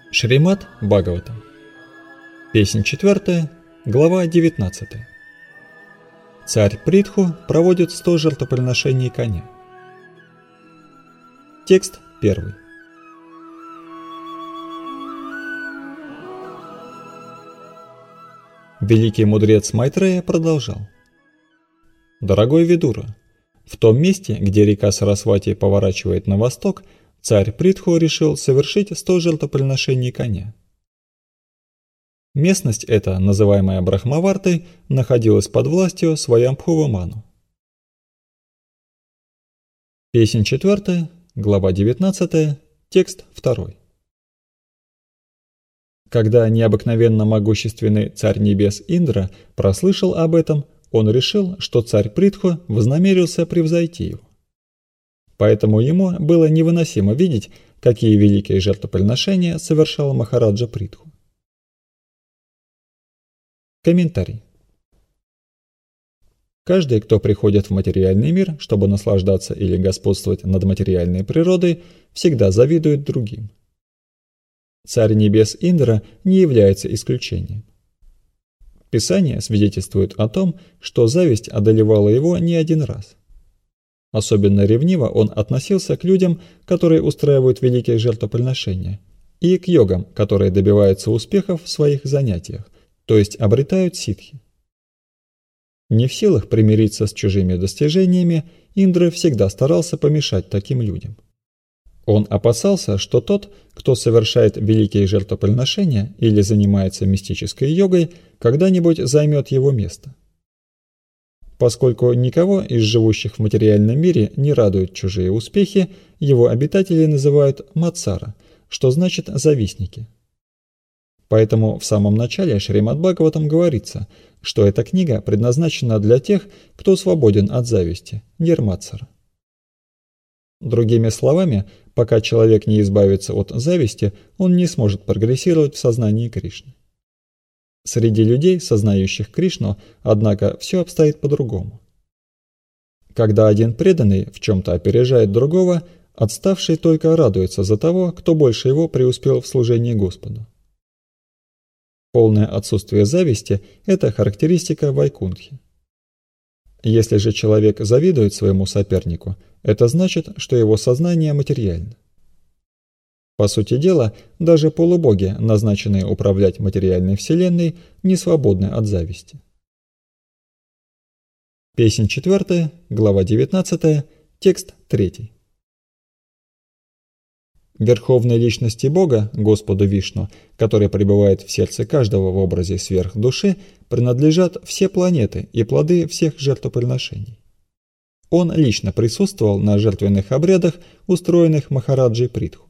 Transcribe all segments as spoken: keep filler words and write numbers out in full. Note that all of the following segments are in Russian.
Шримад Бхагаватам. Песнь четвертая, глава девятнадцатая. Царь Притху проводит сто жертвоприношений коня. Текст первый. Великий мудрец Майтрея продолжал. Дорогой Видура, в том месте, где река Сарасвати поворачивает на восток, царь Притху решил совершить сто жертвоприношений коня. Местность эта, называемая Брахмавартой, находилась под властью Сваямбхува Ману. Песнь четвертая, глава девятнадцатая, текст второй. Когда необыкновенно могущественный царь небес Индра прослышал об этом, он решил, что царь Притху вознамерился превзойти его. Поэтому ему было невыносимо видеть, какие великие жертвоприношения совершал Махараджа Притху. Комментарий. Каждый, кто приходит в материальный мир, чтобы наслаждаться или господствовать над материальной природой, всегда завидует другим. Царь небес Индра не является исключением. Писание свидетельствует о том, что зависть одолевала его не один раз. Особенно ревниво он относился к людям, которые устраивают великие жертвоприношения, и к йогам, которые добиваются успехов в своих занятиях, то есть обретают ситхи. Не в силах примириться с чужими достижениями, Индра всегда старался помешать таким людям. Он опасался, что тот, кто совершает великие жертвоприношения или занимается мистической йогой, когда-нибудь займет его место. Поскольку никого из живущих в материальном мире не радуют чужие успехи, его обитатели называют мацара, что значит «завистники». Поэтому в самом начале Шримад Бхагаватам говорится, что эта книга предназначена для тех, кто свободен от зависти, нирмацара. Другими словами, пока человек не избавится от зависти, он не сможет прогрессировать в сознании Кришны. Среди людей, сознающих Кришну, однако, все обстоит по-другому. Когда один преданный в чем-то опережает другого, отставший только радуется за того, кто больше его преуспел в служении Господу. Полное отсутствие зависти – это характеристика Вайкунтхи. Если же человек завидует своему сопернику, это значит, что его сознание материально. По сути дела, даже полубоги, назначенные управлять материальной вселенной, не свободны от зависти. Песнь четвертая, глава девятнадцатая, текст третий. Верховной личности Бога, Господу Вишну, который пребывает в сердце каждого в образе сверхдуши, принадлежат все планеты и плоды всех жертвоприношений. Он лично присутствовал на жертвенных обрядах, устроенных Махараджей Притху.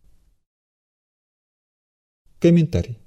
Комментарий.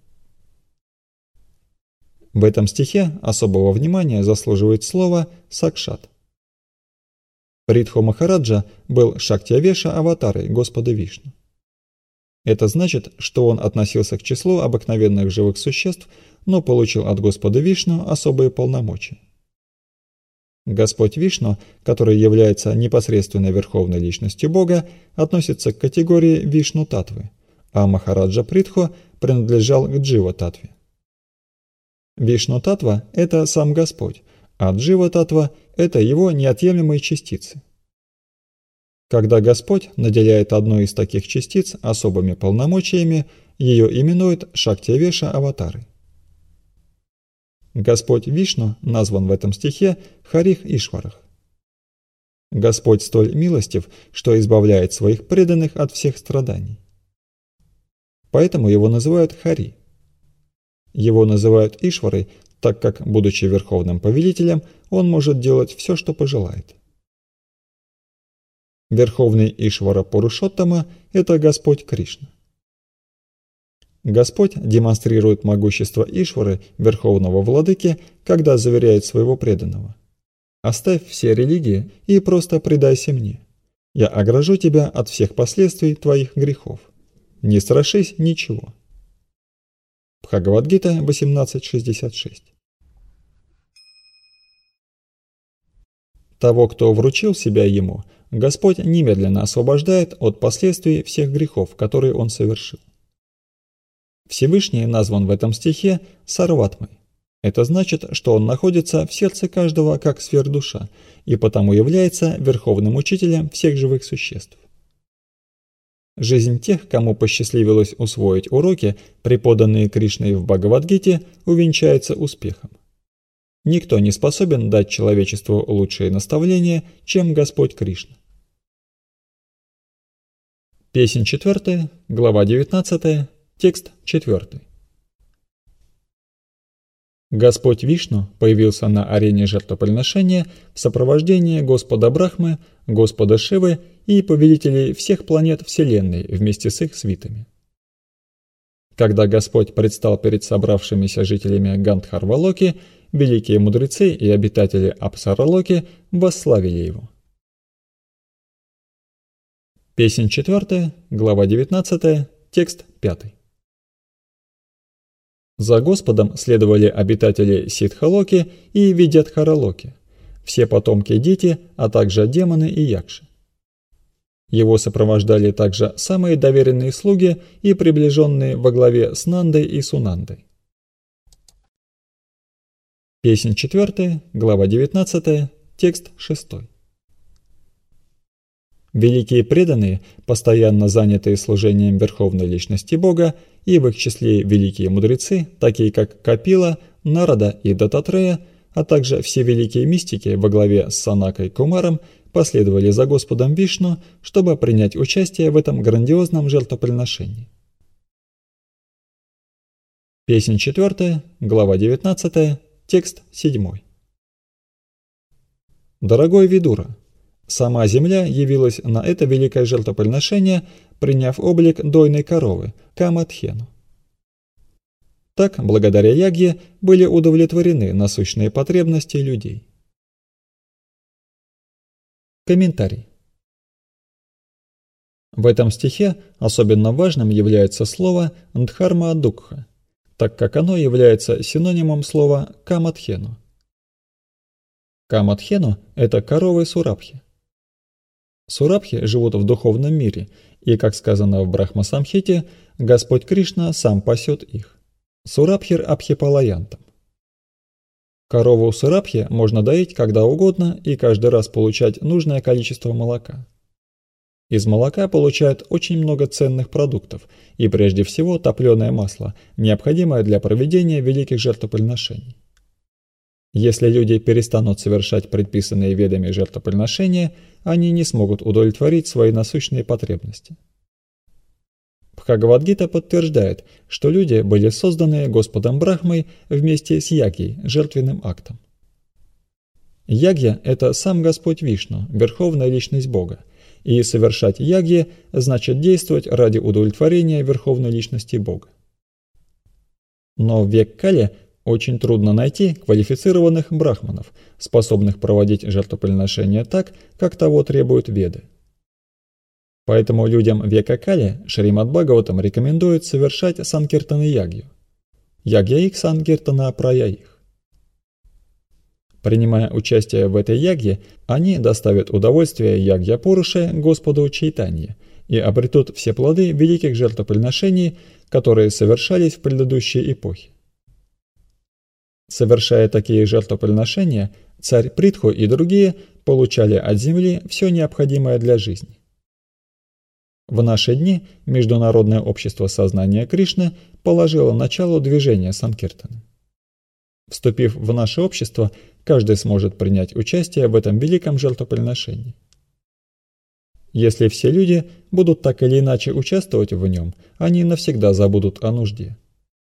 В этом стихе особого внимания заслуживает слово «сакшат». Притху Махараджа был Шактьявеша аватарой Господа Вишну. Это значит, что он относился к числу обыкновенных живых существ, но получил от Господа Вишну особые полномочия. Господь Вишну, который является непосредственной верховной личностью Бога, относится к категории Вишну-татвы, а Махараджа Притху принадлежал к Джива-татве. Вишну-татва – это сам Господь, а Джива-татва – это его неотъемлемые частицы. Когда Господь наделяет одну из таких частиц особыми полномочиями, ее именуют Шактьявеша аватарой. Господь Вишну назван в этом стихе Харих Ишварах. Господь столь милостив, что избавляет своих преданных от всех страданий. Поэтому его называют Хари. Его называют Ишварой, так как, будучи верховным повелителем, он может делать все, что пожелает. Верховный Ишвара Пурушоттама – это Господь Кришна. Господь демонстрирует могущество Ишвары, верховного владыки, когда заверяет своего преданного: «Оставь все религии и просто предайся мне. Я огражу тебя от всех последствий твоих грехов. Не страшись ничего». Бхагавад-гита восемнадцать шестьдесят шесть. Того, кто вручил себя ему, Господь немедленно освобождает от последствий всех грехов, которые он совершил. Всевышний назван в этом стихе Сарватмой. Это значит, что он находится в сердце каждого как сверхдуша, и потому является верховным учителем всех живых существ. Жизнь тех, кому посчастливилось усвоить уроки, преподанные Кришной в Бхагавад-гите, увенчается успехом. Никто не способен дать человечеству лучшие наставления, чем Господь Кришна. Песнь четвертая, глава девятнадцатая, текст четвертый. Господь Вишну появился на арене жертвоприношения в сопровождении Господа Брахмы, Господа Шивы и повелителей всех планет Вселенной вместе с их свитами. Когда Господь предстал перед собравшимися жителями Гандхарвалоки, великие мудрецы и обитатели Апсаралоки восславили его. Песнь четвертая, глава девятнадцатая, текст пятый. За Господом следовали обитатели Сиддхалоки и Видьядхаралоки, все потомки Дити, а также демоны и якши. Его сопровождали также самые доверенные слуги и приближенные во главе с Нандой и Сунандой. Песнь четвертая, глава девятнадцатая, текст шестой. Великие преданные, постоянно занятые служением Верховной Личности Бога, и в их числе великие мудрецы, такие как Капила, Нарада и Дататрея, а также все великие мистики во главе с Санакой Кумаром, последовали за Господом Вишну, чтобы принять участие в этом грандиозном жертвоприношении. Песнь четвертая, глава девятнадцатая, текст седьмой. Дорогой Видура, сама земля явилась на это великое жертвоприношение, приняв облик дойной коровы, Камадхену. Так, благодаря ягье, были удовлетворены насущные потребности людей. Комментарий. В этом стихе особенно важным является слово «дхарма-дукха», так как оно является синонимом слова «камадхену». Камадхену – это коровы Сурабхи. Сурабхи живут в духовном мире, и, как сказано в Брахма-самхите, Господь Кришна сам пасет их. Сурабхир Абхипалаянтам. Корову Сурабхи можно доить когда угодно и каждый раз получать нужное количество молока. Из молока получают очень много ценных продуктов, и прежде всего топленое масло, необходимое для проведения великих жертвоприношений. Если люди перестанут совершать предписанные ведами жертвоприношения, они не смогут удовлетворить свои насущные потребности. Бхагавад-гита подтверждает, что люди были созданы Господом Брахмой вместе с ягьей, жертвенным актом. Ягья – это сам Господь Вишну, верховная личность Бога, и совершать ягьи значит действовать ради удовлетворения верховной личности Бога. Но в век Кали очень трудно найти квалифицированных брахманов, способных проводить жертвоприношения так, как того требуют Веды. Поэтому людям века Кали Шримад Бхагаватам рекомендует совершать санкиртаны-ягью. Ягья-их санкиртана прая-их. Принимая участие в этой ягье, они доставят удовольствие ягья-пуруше Господу Чайтанье и обретут все плоды великих жертвоприношений, которые совершались в предыдущей эпохе. Совершая такие жертвоприношения, царь Притху и другие получали от земли все необходимое для жизни. В наши дни Международное общество сознания Кришны положило начало движения санкиртаны. Вступив в наше общество, каждый сможет принять участие в этом великом жертвоприношении. Если все люди будут так или иначе участвовать в нем, они навсегда забудут о нужде.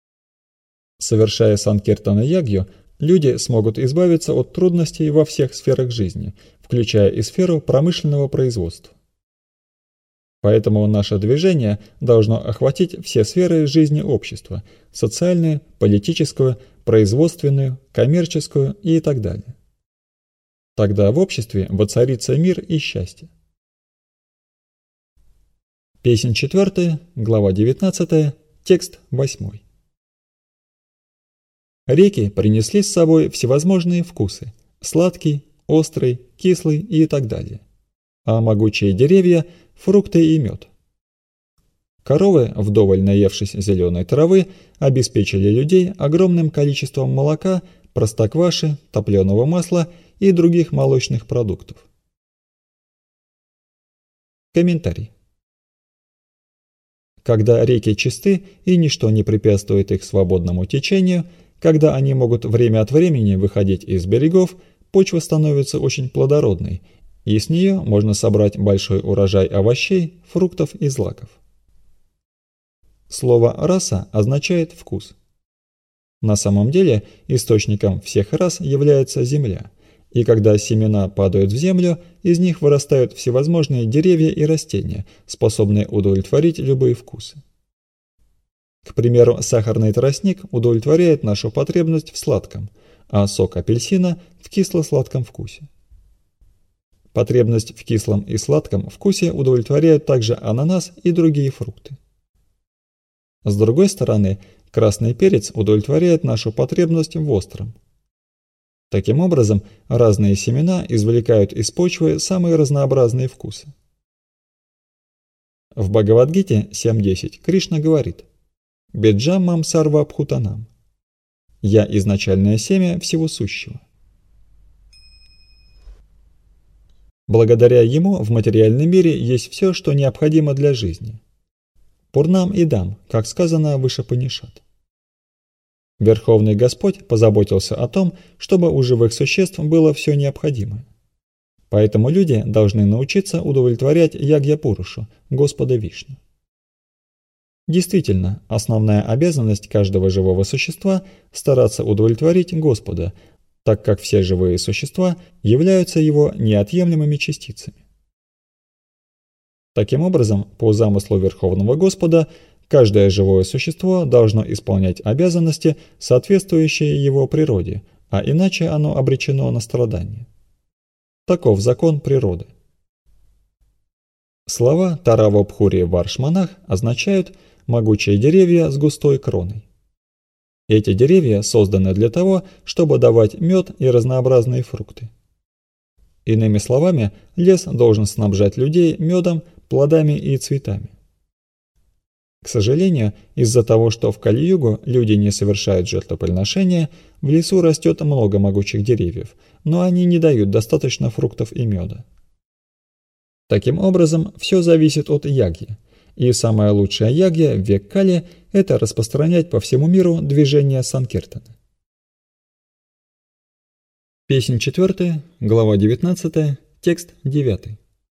Совершая санкиртана-ягью, люди смогут избавиться от трудностей во всех сферах жизни, включая и сферу промышленного производства. Поэтому наше движение должно охватить все сферы жизни общества – социальную, политическую, производственную, коммерческую и так далее. Тогда в обществе воцарится мир и счастье. Песнь четвертая, глава девятнадцатая, текст восьмой. Реки принесли с собой всевозможные вкусы – сладкий, острый, кислый и так далее. А могучие деревья – фрукты и мед. Коровы, вдоволь наевшись зеленой травы, обеспечили людей огромным количеством молока, простокваши, топленого масла и других молочных продуктов. Комментарий. Когда реки чисты и ничто не препятствует их свободному течению, когда они могут время от времени выходить из берегов, почва становится очень плодородной, и с нее можно собрать большой урожай овощей, фруктов и злаков. Слово «раса» означает «вкус». На самом деле источником всех рас является земля, и когда семена падают в землю, из них вырастают всевозможные деревья и растения, способные удовлетворить любые вкусы. К примеру, сахарный тростник удовлетворяет нашу потребность в сладком, а сок апельсина – в кисло-сладком вкусе. Потребность в кислом и сладком вкусе удовлетворяют также ананас и другие фрукты. С другой стороны, красный перец удовлетворяет нашу потребность в остром. Таким образом, разные семена извлекают из почвы самые разнообразные вкусы. В Бхагавад-гите семь десять Кришна говорит: «Беджаммам сарва бхутанам» – «Я изначальное семя всего сущего». Благодаря ему в материальном мире есть все, что необходимо для жизни. Пурнам идам, как сказано в Ишапанишат. Верховный Господь позаботился о том, чтобы у живых существ было все необходимое. Поэтому люди должны научиться удовлетворять Ягья-пурушу, Господа Вишну. Действительно, основная обязанность каждого живого существа – стараться удовлетворить Господа, так как все живые существа являются его неотъемлемыми частицами. Таким образом, по замыслу Верховного Господа, каждое живое существо должно исполнять обязанности, соответствующие его природе, а иначе оно обречено на страдания. Таков закон природы. Слова Таравабхури Варшманах означают «могучие деревья с густой кроной». Эти деревья созданы для того, чтобы давать мед и разнообразные фрукты. Иными словами, лес должен снабжать людей медом, плодами и цветами. К сожалению, из-за того, что в Кали-югу люди не совершают жертвоприношения, в лесу растет много могучих деревьев, но они не дают достаточно фруктов и меда. Таким образом, все зависит от ягьи, и самая лучшая ягья в век Кали – это распространять по всему миру движение Санкиртана. Песнь четвертая, глава девятнадцатая, текст девятый.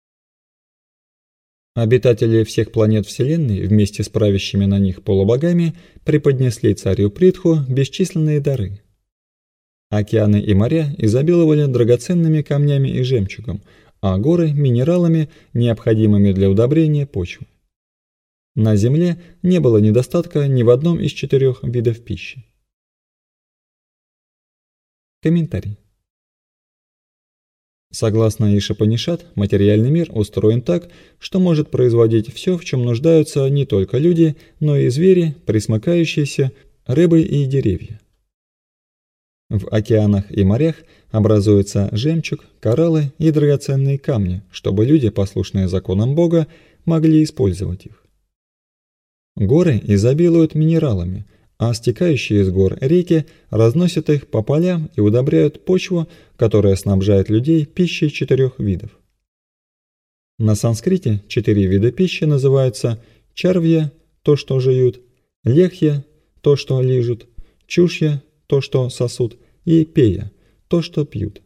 Обитатели всех планет Вселенной вместе с правящими на них полубогами преподнесли царю Притху бесчисленные дары. Океаны и моря изобиловали драгоценными камнями и жемчугом, а горы – минералами, необходимыми для удобрения почвы. На Земле не было недостатка ни в одном из четырех видов пищи. Комментарий. Согласно Ишапанишат, материальный мир устроен так, что может производить все, в чем нуждаются не только люди, но и звери, пресмыкающиеся, рыбы и деревья. В океанах и морях образуются жемчуг, кораллы и драгоценные камни, чтобы люди, послушные законам Бога, могли использовать их. Горы изобилуют минералами, а стекающие из гор реки разносят их по полям и удобряют почву, которая снабжает людей пищей четырех видов. На санскрите четыре вида пищи называются чарвья – то, что жуют, лехья – то, что лижут, чушья – то, что сосут, и пея – то, что пьют.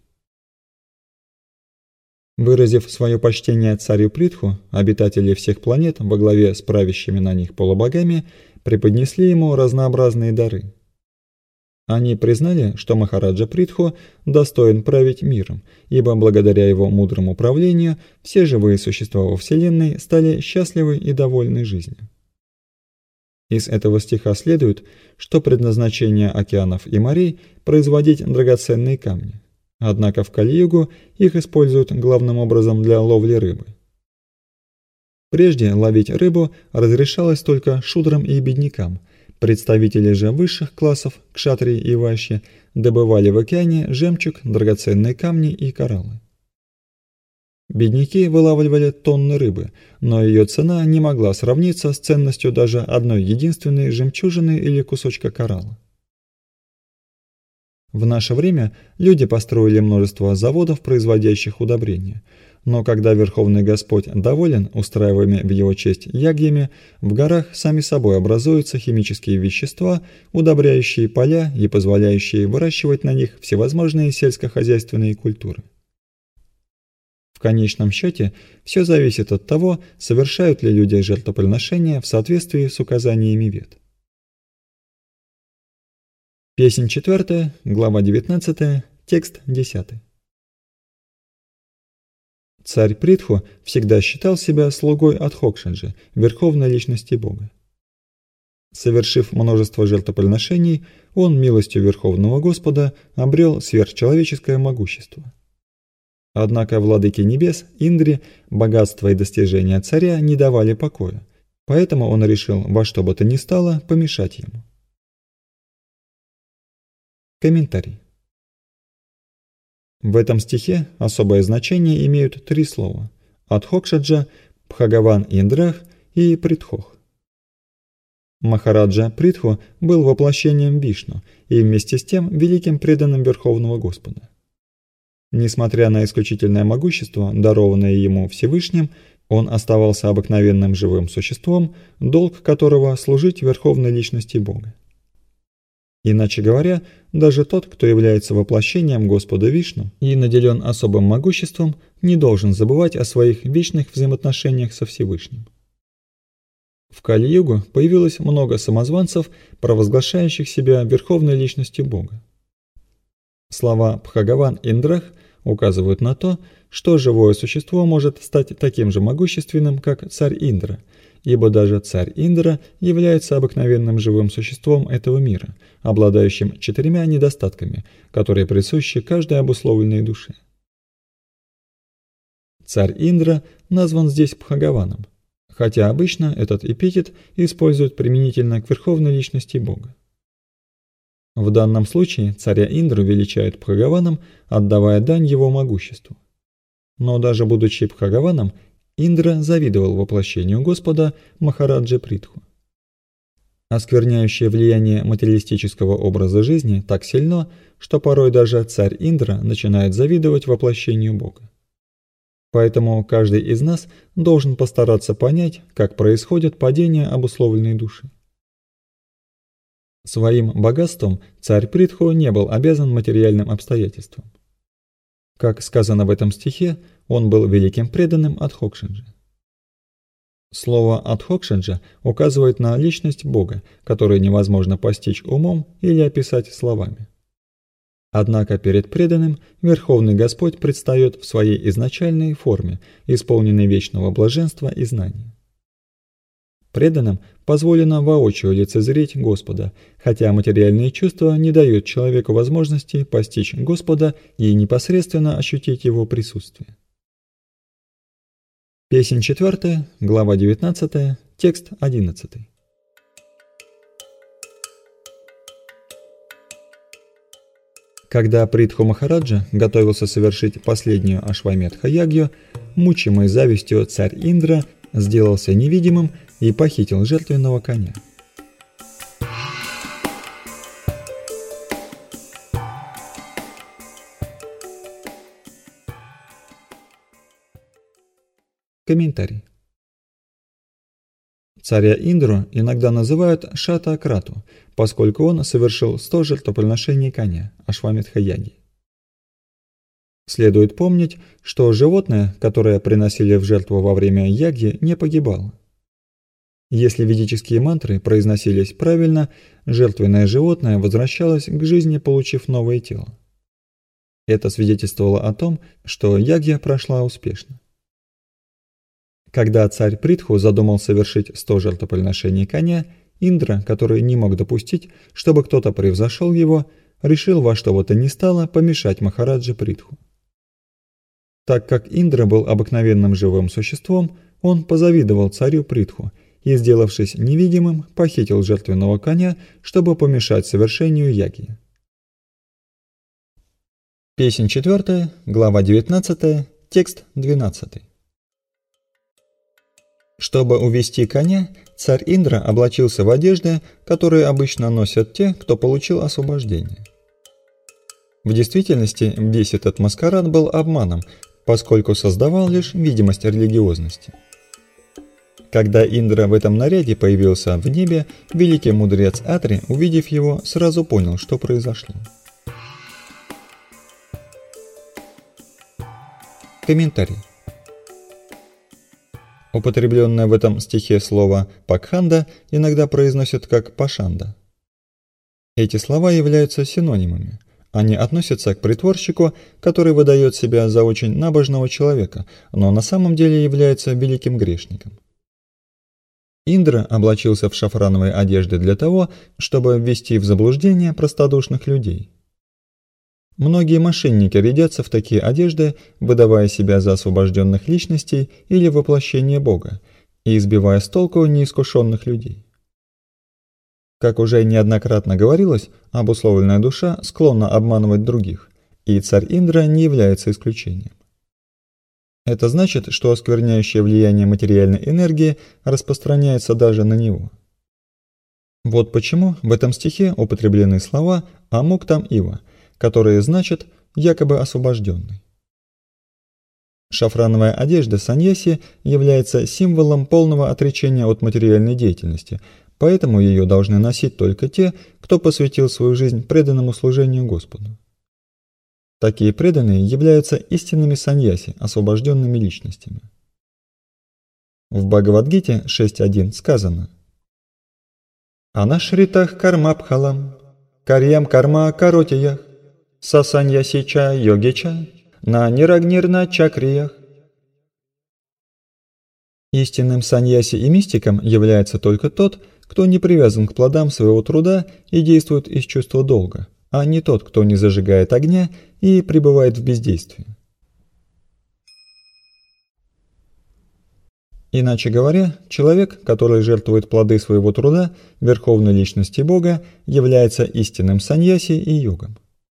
Выразив свое почтение царю Притху, обитатели всех планет во главе с правящими на них полубогами преподнесли ему разнообразные дары. Они признали, что Махараджа Притху достоин править миром, ибо благодаря его мудрому правлению все живые существа во Вселенной стали счастливы и довольны жизнью. Из этого стиха следует, что предназначение океанов и морей – производить драгоценные камни. Однако в Кали-югу их используют главным образом для ловли рыбы. Прежде ловить рыбу разрешалось только шудрам и беднякам, представители же высших классов, кшатрии и вайшьи, добывали в океане жемчуг, драгоценные камни и кораллы. Бедняки вылавливали тонны рыбы, но ее цена не могла сравниться с ценностью даже одной единственной жемчужины или кусочка коралла. В наше время люди построили множество заводов, производящих удобрения, но когда Верховный Господь доволен устраиваемыми в его честь ягьями, в горах сами собой образуются химические вещества, удобряющие поля и позволяющие выращивать на них всевозможные сельскохозяйственные культуры. В конечном счете, все зависит от того, совершают ли люди жертвоприношения в соответствии с указаниями Вед. Песнь четвертая, глава девятнадцатая, текст десятый. Царь Притху всегда считал себя слугой Адхокшаджи, верховной личности Бога. Совершив множество жертвоприношений, он милостью Верховного Господа обрел сверхчеловеческое могущество. Однако владыке небес Индре богатство и достижения царя не давали покоя, поэтому он решил во что бы то ни стало помешать ему. Комментарий. В этом стихе особое значение имеют три слова – Адхокшаджа, Бхагаван Индрах и Притхох. Махараджа Притху был воплощением Вишну и вместе с тем великим преданным Верховного Господа. Несмотря на исключительное могущество, дарованное ему Всевышним, он оставался обыкновенным живым существом, долг которого – служить верховной личности Бога. Иначе говоря, даже тот, кто является воплощением Господа Вишну и наделен особым могуществом, не должен забывать о своих вечных взаимоотношениях со Всевышним. В Кали-югу появилось много самозванцев, провозглашающих себя верховной личностью Бога. Слова Бхагаван Индрах указывают на то, что живое существо может стать таким же могущественным, как царь Индра, ибо даже царь Индра является обыкновенным живым существом этого мира, обладающим четырьмя недостатками, которые присущи каждой обусловленной душе. Царь Индра назван здесь Бхагаваном, хотя обычно этот эпитет используют применительно к верховной личности Бога. В данном случае царя Индру величают Бхагаваном, отдавая дань его могуществу. Но даже будучи Бхагаваном, Индра завидовал воплощению Господа Махараджи Притху. Оскверняющее влияние материалистического образа жизни так сильно, что порой даже царь Индра начинает завидовать воплощению Бога. Поэтому каждый из нас должен постараться понять, как происходит падение обусловленной души. Своим богатством царь Притху не был обязан материальным обстоятельствам. Как сказано в этом стихе, он был великим преданным Адхокшаджи. Слово Адхокшаджа указывает на личность Бога, которую невозможно постичь умом или описать словами. Однако перед преданным Верховный Господь предстает в своей изначальной форме, исполненной вечного блаженства и знания. Преданным позволено воочию лицезреть Господа, хотя материальные чувства не дают человеку возможности постичь Господа и непосредственно ощутить Его присутствие. Песнь четвертая, глава девятнадцатая, текст одиннадцатый. Когда Притху Махараджа готовился совершить последнюю Ашваметха-ягью, мучимый завистью царь Индра сделался невидимым и похитил жертвенного коня. Комментарий. Царя Индру иногда называют Шата-Крату, поскольку он совершил сто жертвоприношений коня, Ашваметха-яги. Следует помнить, что животное, которое приносили в жертву во время яги, не погибало. Если ведические мантры произносились правильно, жертвенное животное возвращалось к жизни, получив новое тело. Это свидетельствовало о том, что ягья прошла успешно. Когда царь Притху задумал совершить сто жертвоприношений коня, Индра, который не мог допустить, чтобы кто-то превзошел его, решил во что бы то ни стало помешать Махараджи Притху. Так как Индра был обыкновенным живым существом, он позавидовал царю Притху и, сделавшись невидимым, похитил жертвенного коня, чтобы помешать совершению яги. Песнь четвертая, глава девятнадцатая, текст двенадцатый. Чтобы увести коня, царь Индра облачился в одежды, которые обычно носят те, кто получил освобождение. В действительности весь этот маскарад был обманом, поскольку создавал лишь видимость религиозности. Когда Индра в этом наряде появился в небе, великий мудрец Атри, увидев его, сразу понял, что произошло. Комментарий. Употребленное в этом стихе слово «пакханда» иногда произносят как «пашанда». Эти слова являются синонимами. Они относятся к притворщику, который выдает себя за очень набожного человека, но на самом деле является великим грешником. Индра облачился в шафрановые одежды для того, чтобы ввести в заблуждение простодушных людей. Многие мошенники рядятся в такие одежды, выдавая себя за освобожденных личностей или воплощение Бога, и избивая с толку неискушенных людей. Как уже неоднократно говорилось, обусловленная душа склонна обманывать других, и царь Индра не является исключением. Это значит, что оскверняющее влияние материальной энергии распространяется даже на него. Вот почему в этом стихе употреблены слова «амуктам ива», которые значат «якобы освобожденный». Шафрановая одежда саньяси является символом полного отречения от материальной деятельности, поэтому ее должны носить только те, кто посвятил свою жизнь преданному служению Господу. Такие преданные являются истинными саньяси, освобожденными личностями. В Бхагавад-гите шесть один сказано: «Анашритах кармабхалам, карьям карма каротиях, сасаньясича йогича, на нирагнирна чакриях». Истинным саньяси и мистиком является только тот, кто не привязан к плодам своего труда и действует из чувства долга, а не тот, кто не зажигает огня и пребывает в бездействии. Иначе говоря, человек, который жертвует плоды своего труда верховной личности Бога, является истинным саньяси и йогом.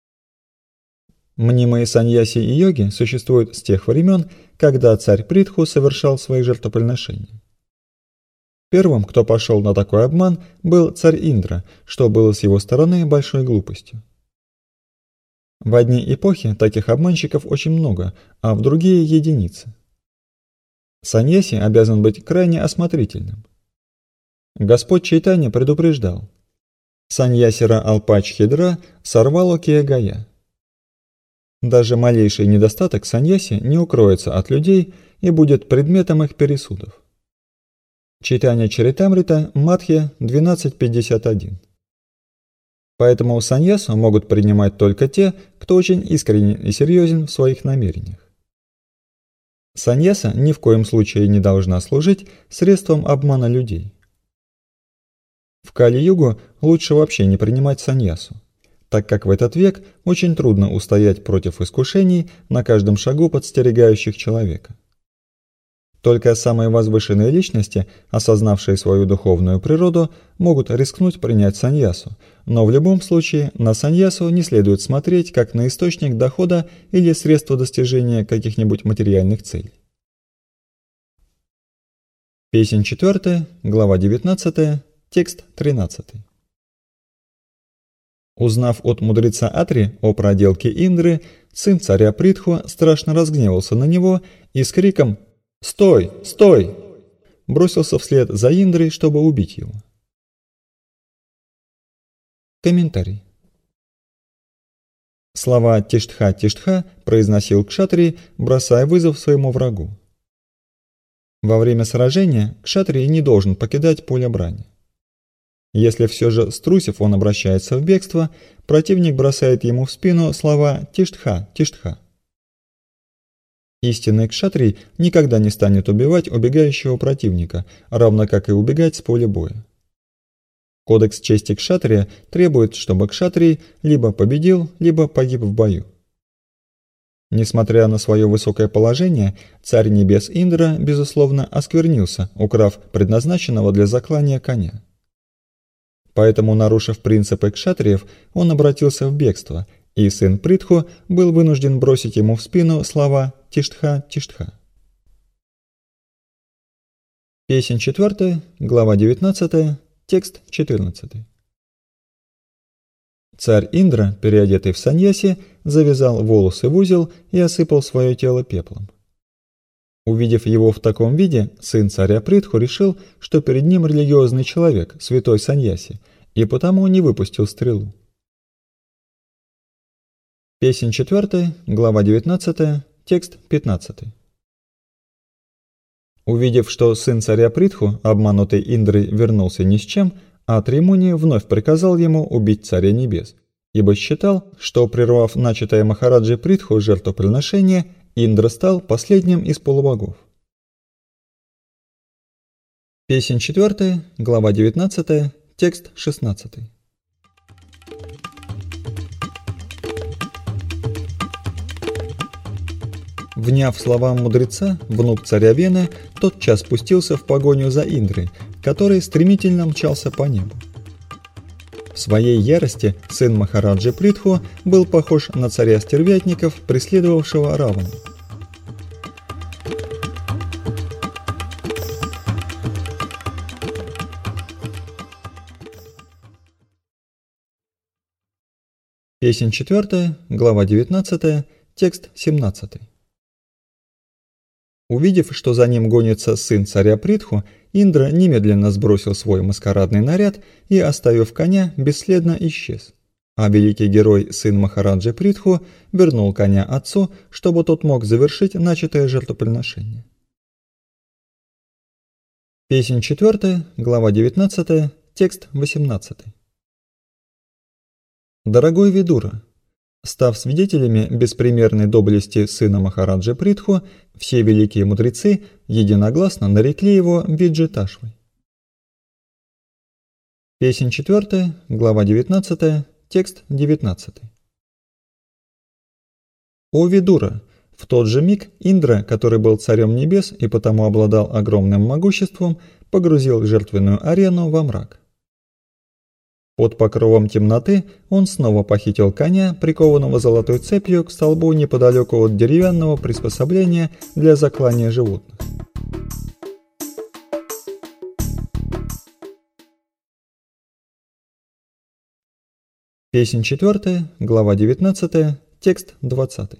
Мнимые саньяси и йоги существуют с тех времен, когда царь Притху совершал свои жертвоприношения. Первым, кто пошел на такой обман, был царь Индра, что было с его стороны большой глупостью. В одни эпохи таких обманщиков очень много, а в другие – единицы. Саньяси обязан быть крайне осмотрительным. Господь Чайтанья предупреждал: «Саньясира алпачхидра сарвало кия-гая». Даже малейший недостаток саньяси не укроется от людей и будет предметом их пересудов. Чайтанья Чаритамрита, Мадхья двенадцать пятьдесят один. Поэтому саньясу могут принимать только те, кто очень искренен и серьезен в своих намерениях. Саньяса ни в коем случае не должна служить средством обмана людей. В Кали-югу лучше вообще не принимать саньясу, так как в этот век очень трудно устоять против искушений, на каждом шагу подстерегающих человека. Только самые возвышенные личности, осознавшие свою духовную природу, могут рискнуть принять саньясу, но в любом случае на саньясу не следует смотреть как на источник дохода или средство достижения каких-нибудь материальных целей. Песнь четвёртая, глава девятнадцатая, текст тринадцатый. Узнав от мудреца Атри о проделке Индры, сын царя Притху страшно разгневался на него и с криком «Стой! Стой!» бросился вслед за Индрой, чтобы убить его. Комментарий. Слова «Тиштха-Тиштха» произносил кшатрий, бросая вызов своему врагу. Во время сражения кшатрий не должен покидать поле брани. Если все же струсив он обращается в бегство, противник бросает ему в спину слова «Тиштха-Тиштха». Истинный кшатрий никогда не станет убивать убегающего противника, равно как и убегать с поля боя. Кодекс чести кшатрия требует, чтобы кшатрий либо победил, либо погиб в бою. Несмотря на свое высокое положение, царь небес Индра, безусловно, осквернился, украв предназначенного для заклания коня. Поэтому, нарушив принципы кшатриев, он обратился в бегство, и сын Притху был вынужден бросить ему в спину слова «Тиштха, Тиштха». Песнь четвертая, глава девятнадцатая, текст четырнадцатый. Царь Индра, переодетый в саньяси, завязал волосы в узел и осыпал свое тело пеплом. Увидев его в таком виде, сын царя Притху решил, что перед ним религиозный человек, святой саньяси, и потому не выпустил стрелу. Песнь четвертая, глава девятнадцатая, текст пятнадцатый. Увидев, что сын царя Притху, обманутый Индрой, вернулся ни с чем, Атри Муни вновь приказал ему убить царя небес, ибо считал, что, прервав начатое Махараджи Притху жертвоприношение, Индра стал последним из полубогов. Песнь четвертая, глава девятнадцатая, текст шестнадцатый. Вняв словам мудреца, внук царя Вены тотчас спустился в погоню за Индрой, который стремительно мчался по небу. В своей ярости сын Махараджи Притху был похож на царя стервятников, преследовавшего Равану. Песнь четвертая, глава девятнадцатая, текст семнадцатый. Увидев, что за ним гонится сын царя Притху, Индра немедленно сбросил свой маскарадный наряд и, оставив коня, бесследно исчез. А великий герой, сын Махараджи Притху, вернул коня отцу, чтобы тот мог завершить начатое жертвоприношение. Песнь четвертая, глава девятнадцатая, текст восемнадцатый. Дорогой Видура, став свидетелями беспримерной доблести сына Махараджи Притху, все великие мудрецы единогласно нарекли его Виджиташвой. Песнь четвертая, глава девятнадцатая, текст девятнадцатый. О Видура! В тот же миг Индра, который был царем небес и потому обладал огромным могуществом, погрузил жертвенную арену во мрак. Под покровом темноты он снова похитил коня, прикованного золотой цепью к столбу неподалеку от деревянного приспособления для заклания животных. Песнь четвертая, глава девятнадцатая, текст двадцатый.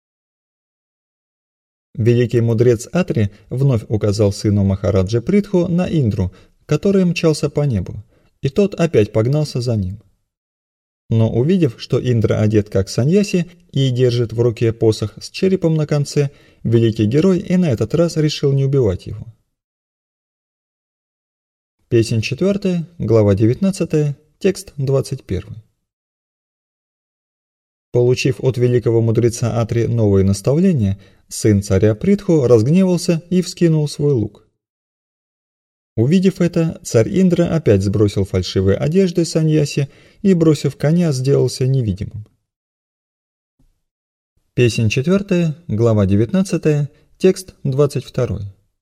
Великий мудрец Атри вновь указал сыну Махараджи Притху на Индру, который мчался по небу, и тот опять погнался за ним. Но увидев, что Индра одет как саньяси и держит в руке посох с черепом на конце, великий герой и на этот раз решил не убивать его. Песнь четвертая, глава девятнадцатая, текст двадцать первый. Получив от великого мудреца Атри новые наставления, сын царя Притху разгневался и вскинул свой лук. Увидев это, царь Индра опять сбросил фальшивые одежды саньяси и, бросив коня, сделался невидимым. Песнь четвертая, глава девятнадцатая, текст двадцать второй.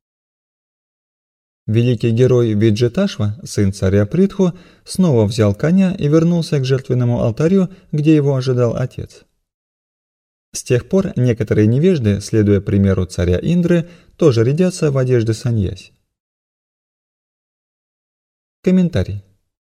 Великий герой Виджиташва, сын царя Притху, снова взял коня и вернулся к жертвенному алтарю, где его ожидал отец. С тех пор некоторые невежды, следуя примеру царя Индры, тоже рядятся в одежды саньяси. Комментарий.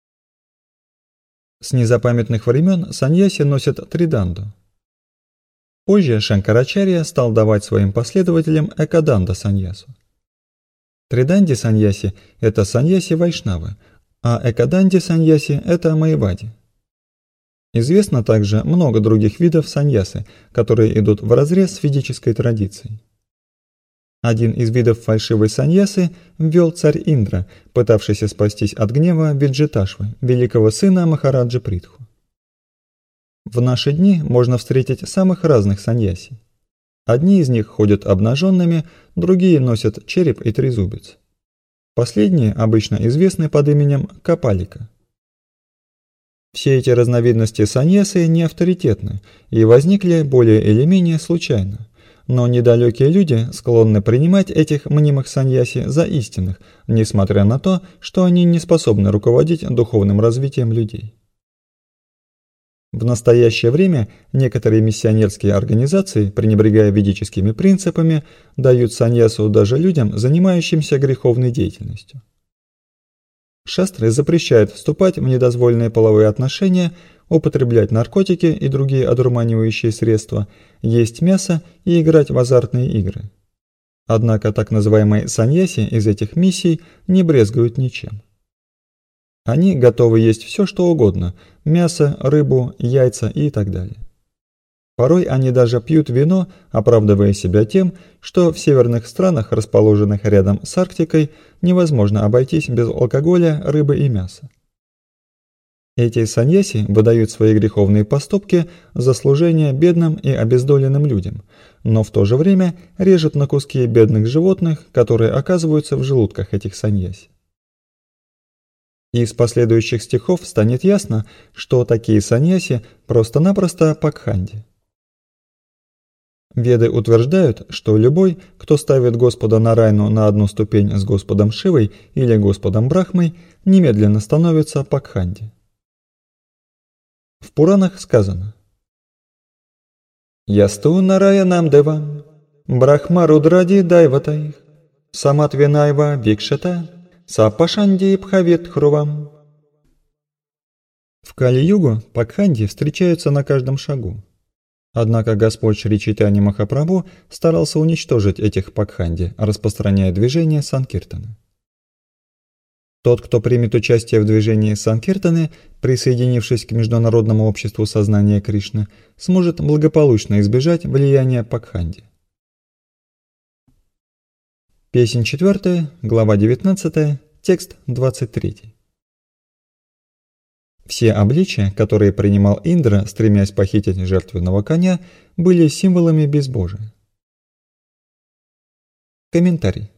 С незапамятных времен саньяси носят триданду. Позже Шанкарачарья стал давать своим последователям экаданда саньясу. Триданди саньяси – это саньяси вайшнавы, а экаданди саньяси – это майявади. Известно также много других видов саньясы, которые идут вразрез с ведической традицией. Один из видов фальшивой саньясы ввел царь Индра, пытавшийся спастись от гнева Виджиташвы, великого сына Махараджи Притху. В наши дни можно встретить самых разных саньяси. Одни из них ходят обнаженными, другие носят череп и трезубец. Последние обычно известны под именем Капалика. Все эти разновидности саньясы не авторитетны и возникли более или менее случайно. Но недалекие люди склонны принимать этих мнимых саньяси за истинных, несмотря на то, что они не способны руководить духовным развитием людей. В настоящее время некоторые миссионерские организации, пренебрегая ведическими принципами, дают саньясу даже людям, занимающимся греховной деятельностью. Шастры запрещают вступать в недозволенные половые отношения, употреблять наркотики и другие одурманивающие средства, есть мясо и играть в азартные игры. Однако так называемые саньяси из этих миссий не брезгуют ничем. Они готовы есть все, что угодно – мясо, рыбу, яйца и так далее. Порой они даже пьют вино, оправдывая себя тем, что в северных странах, расположенных рядом с Арктикой, невозможно обойтись без алкоголя, рыбы и мяса. Эти саньяси выдают свои греховные поступки за служение бедным и обездоленным людям, но в то же время режут на куски бедных животных, которые оказываются в желудках этих саньяси. Из последующих стихов станет ясно, что такие саньяси просто-напросто пакханди. Веды утверждают, что любой, кто ставит Господа Нарайну на одну ступень с Господом Шивой или Господом Брахмой, немедленно становится пакханди. В Пуранах сказано: «Ясту Нараянам Девам, Брахма Рудради Дайватайх, Саматвинайва Викшата, Сапашанди Пхавет Хрувам». В Кали-югу пакханди встречаются на каждом шагу. Однако Господь Шри Чайтанья Махапрабху старался уничтожить этих пакханди, распространяя движение Санкиртаны. Тот, кто примет участие в движении Санкиртаны, присоединившись к Международному обществу сознания Кришны, сможет благополучно избежать влияния пакханди. Песнь четвертая, глава девятнадцатая, текст двадцать третий. Все обличия, которые принимал Индра, стремясь похитить жертвенного коня, были символами безбожия. Комментарий.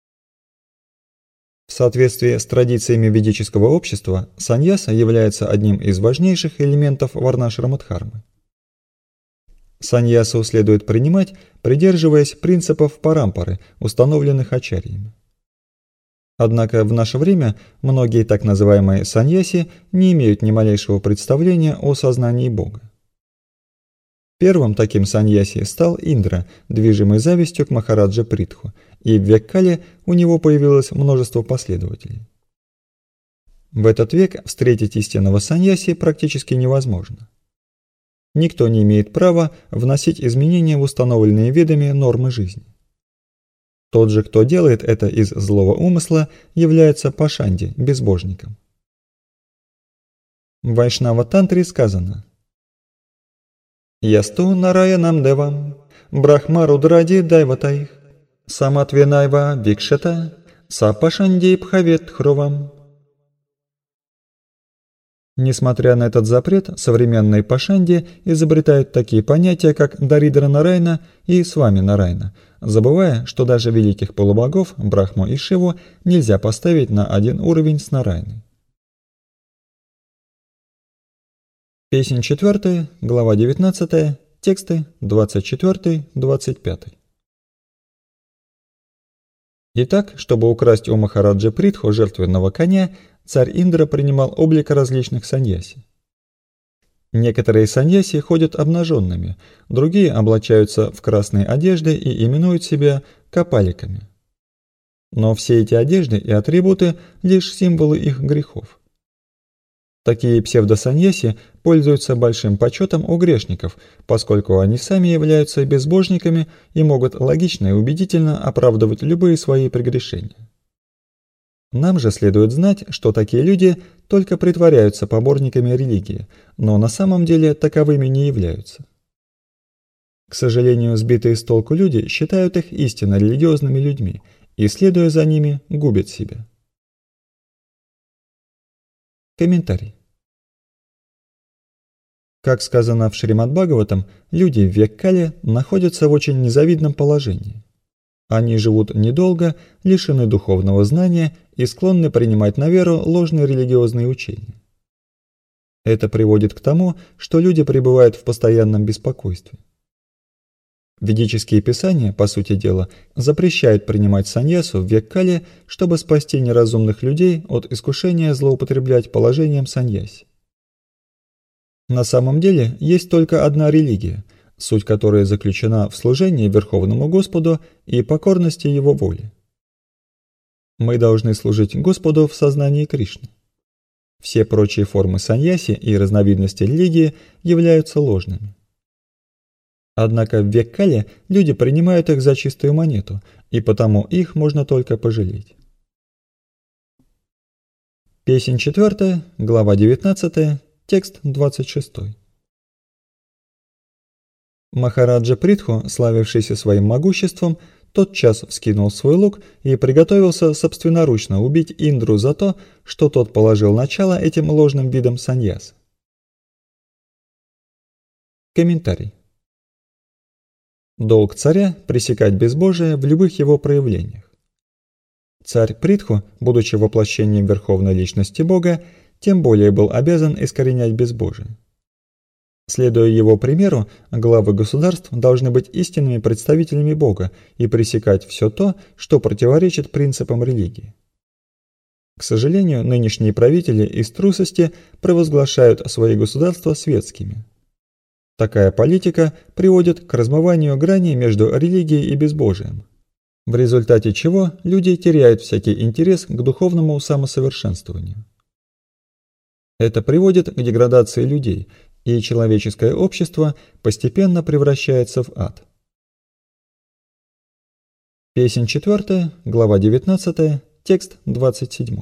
В соответствии с традициями ведического общества, саньяса является одним из важнейших элементов варнашрама-дхармы. Саньясу следует принимать, придерживаясь принципов парампары, установленных ачарьями. Однако в наше время многие так называемые саньяси не имеют ни малейшего представления о сознании Бога. Первым таким саньяси стал Индра, движимый завистью к Махараджа Притху, и в век Кали у него появилось множество последователей. В этот век встретить истинного саньяси практически невозможно. Никто не имеет права вносить изменения в установленные ведами нормы жизни. Тот же, кто делает это из злого умысла, является пашанди, безбожником. В Вайшнава-тантре сказано: «Ясту Нараянам Девам, Брахма Рудради Дайватайх, Саматвинайва Викшата, Сапашанди Пхавет Хрувам». Несмотря на этот запрет, современные пашанди изобретают такие понятия, как Даридра Нарайна и Свами Нарайна, забывая, что даже великих полубогов, Брахму и Шиву, нельзя поставить на один уровень с Нарайной. Песнь четвертая, глава девятнадцатая, тексты двадцать четыре двадцать пять. Итак, чтобы украсть у Махараджа Притху жертвенного коня, царь Индра принимал облик различных саньяси. Некоторые саньяси ходят обнаженными, другие облачаются в красные одежды и именуют себя капаликами. Но все эти одежды и атрибуты – лишь символы их грехов. Такие псевдосаньяси пользуются большим почетом у грешников, поскольку они сами являются безбожниками и могут логично и убедительно оправдывать любые свои прегрешения. Нам же следует знать, что такие люди только притворяются поборниками религии, но на самом деле таковыми не являются. К сожалению, сбитые с толку люди считают их истинно религиозными людьми и, следуя за ними, губят себя. Комментарий. Как сказано в Шримад-Бхагаватам, люди в век Кали находятся в очень незавидном положении. Они живут недолго, лишены духовного знания и склонны принимать на веру ложные религиозные учения. Это приводит к тому, что люди пребывают в постоянном беспокойстве. Ведические писания, по сути дела, запрещают принимать саньясу в век Кали, чтобы спасти неразумных людей от искушения злоупотреблять положением саньяси. На самом деле есть только одна религия, суть которой заключена в служении Верховному Господу и покорности Его воле. Мы должны служить Господу в сознании Кришны. Все прочие формы саньяси и разновидности религии являются ложными. Однако в век Кали люди принимают их за чистую монету, и потому их можно только пожалеть. Песнь четвертая, глава девятнадцатая, текст двадцать шестой. Махараджа Притху, славившийся своим могуществом, тотчас вскинул свой лук и приготовился собственноручно убить Индру за то, что тот положил начало этим ложным видам саньяса. Комментарий. Долг царя – пресекать безбожие в любых его проявлениях. Царь Притху, будучи воплощением Верховной Личности Бога, тем более был обязан искоренять безбожие. Следуя его примеру, главы государств должны быть истинными представителями Бога и пресекать все то, что противоречит принципам религии. К сожалению, нынешние правители из трусости провозглашают свои государства светскими. Такая политика приводит к размыванию грани между религией и безбожием, в результате чего люди теряют всякий интерес к духовному самосовершенствованию. Это приводит к деградации людей, и человеческое общество постепенно превращается в ад. Песнь четвертая, глава девятнадцатая, текст двадцать седьмой.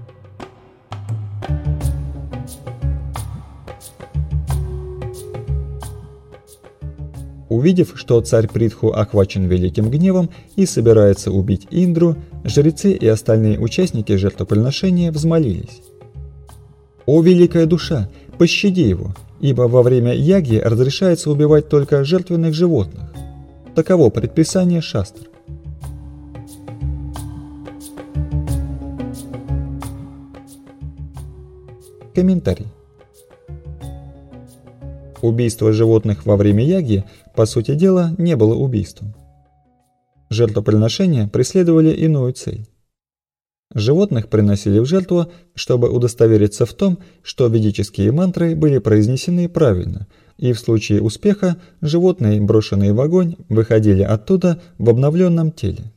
Увидев, что царь Притху охвачен великим гневом и собирается убить Индру, жрецы и остальные участники жертвоприношения взмолились: «О великая душа, пощади его, ибо во время яги разрешается убивать только жертвенных животных. Таково предписание шастр». Комментарий. Убийство животных во время яги, по сути дела, не было убийством. Жертвоприношения преследовали иную цель. Животных приносили в жертву, чтобы удостовериться в том, что ведические мантры были произнесены правильно, и в случае успеха животные, брошенные в огонь, выходили оттуда в обновленном теле.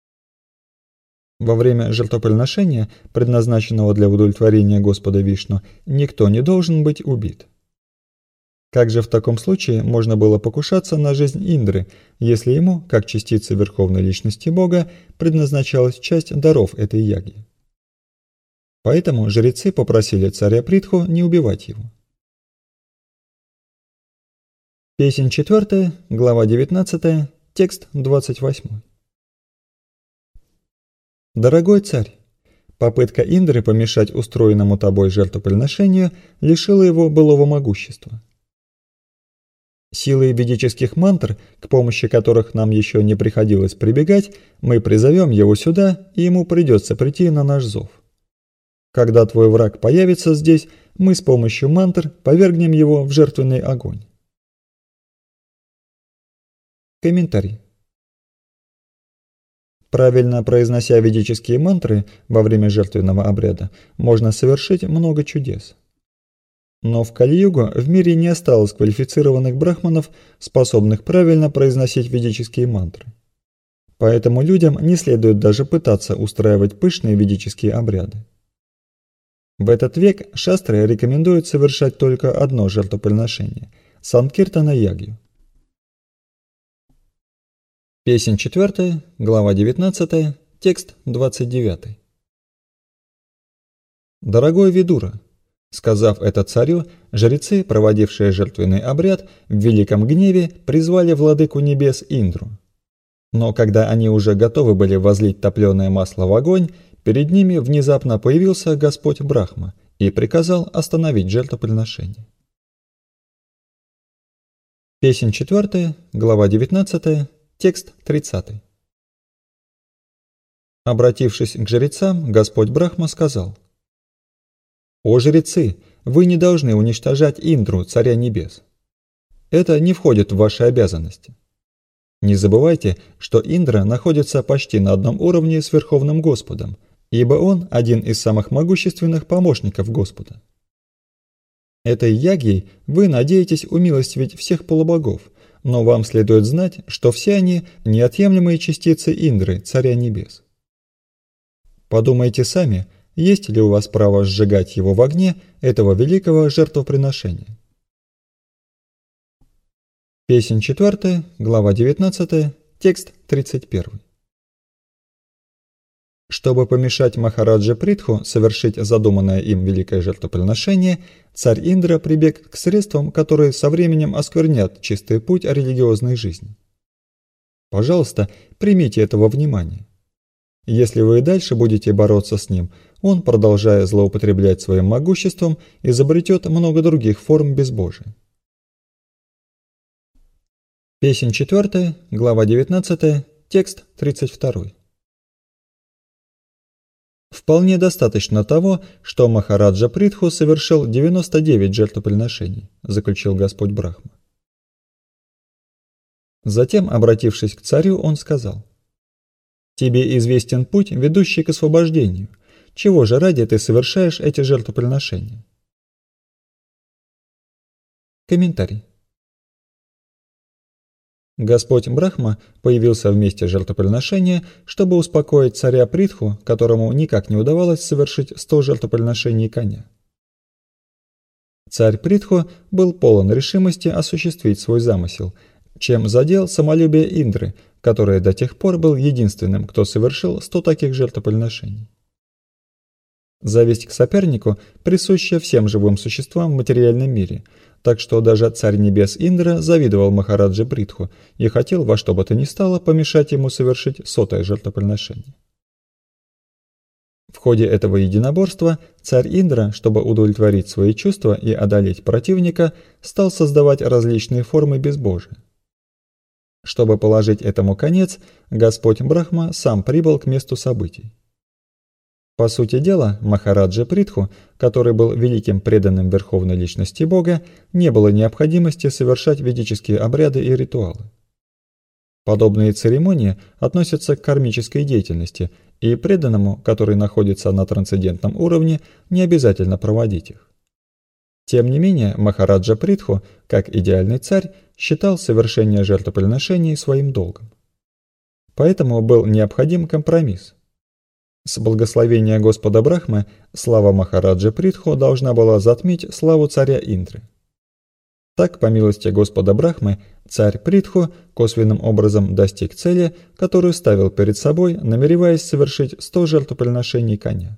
Во время жертвоприношения, предназначенного для удовлетворения Господа Вишну, никто не должен быть убит. Как же в таком случае можно было покушаться на жизнь Индры, если ему, как частице Верховной Личности Бога, предназначалась часть даров этой яги? Поэтому жрецы попросили царя Притху не убивать его. Песнь четвертая, глава девятнадцатая, текст двадцать восьмой. Дорогой царь, попытка Индры помешать устроенному тобой жертвоприношению лишила его былого могущества. Силой ведических мантр, к помощи которых нам еще не приходилось прибегать, мы призовем его сюда, и ему придется прийти на наш зов. Когда твой враг появится здесь, мы с помощью мантр повергнем его в жертвенный огонь. Комментарий. Правильно произнося ведические мантры во время жертвенного обряда, можно совершить много чудес. Но в Кали-югу в мире не осталось квалифицированных брахманов, способных правильно произносить ведические мантры. Поэтому людям не следует даже пытаться устраивать пышные ведические обряды. В этот век шастры рекомендуют совершать только одно жертвоприношение – санкиртана-ягью. Песнь четвертая, глава девятнадцатая, текст двадцать девятый. Дорогой Видура, сказав это царю, жрецы, проводившие жертвенный обряд, в великом гневе призвали владыку небес Индру. Но когда они уже готовы были возлить топленое масло в огонь, перед ними внезапно появился Господь Брахма и приказал остановить жертвоприношение. Песнь четвертая, глава девятнадцатая, текст тридцатый. Обратившись к жрецам, Господь Брахма сказал: «О жрецы, вы не должны уничтожать Индру, царя небес. Это не входит в ваши обязанности. Не забывайте, что Индра находится почти на одном уровне с Верховным Господом, ибо он один из самых могущественных помощников Господа. Этой ягьей вы надеетесь умилостивить всех полубогов, но вам следует знать, что все они – неотъемлемые частицы Индры, Царя Небес. Подумайте сами, есть ли у вас право сжигать его в огне этого великого жертвоприношения. Песнь четвертая, глава девятнадцатая, текст тридцать первый. Чтобы помешать Махараджа Притху совершить задуманное им великое жертвоприношение, царь Индра прибег к средствам, которые со временем осквернят чистый путь религиозной жизни. Пожалуйста, примите это во внимание. Если вы и дальше будете бороться с ним, он, продолжая злоупотреблять своим могуществом, изобретет много других форм безбожия. Песнь четвертая, глава девятнадцатая, текст тридцать второй. Вполне достаточно того, что Махараджа Притху совершил девяносто девять жертвоприношений, заключил Господь Брахма. Затем, обратившись к царю, он сказал: «Тебе известен путь, ведущий к освобождению. Чего же ради ты совершаешь эти жертвоприношения?» Комментарий. Господь Брахма появился в месте жертвоприношения, чтобы успокоить царя Притху, которому никак не удавалось совершить сто жертвоприношений коня. Царь Притху был полон решимости осуществить свой замысел, чем задел самолюбие Индры, который до тех пор был единственным, кто совершил сто таких жертвоприношений. Зависть к сопернику присуща всем живым существам в материальном мире, так что даже царь небес Индра завидовал Махараджа Притху и хотел во что бы то ни стало помешать ему совершить сотое жертвоприношение. В ходе этого единоборства царь Индра, чтобы удовлетворить свои чувства и одолеть противника, стал создавать различные формы безбожия. Чтобы положить этому конец, Господь Брахма сам прибыл к месту событий. По сути дела, Махараджа Притху, который был великим преданным верховной личности Бога, не было необходимости совершать ведические обряды и ритуалы. Подобные церемонии относятся к кармической деятельности, и преданному, который находится на трансцендентном уровне, не обязательно проводить их. Тем не менее, Махараджа Притху, как идеальный царь, считал совершение жертвоприношений своим долгом. Поэтому был необходим компромисс. С благословения Господа Брахмы слава Махараджи Притху должна была затмить славу царя Индры. Так, по милости Господа Брахмы, царь Притху косвенным образом достиг цели, которую ставил перед собой, намереваясь совершить сто жертвоприношений коня.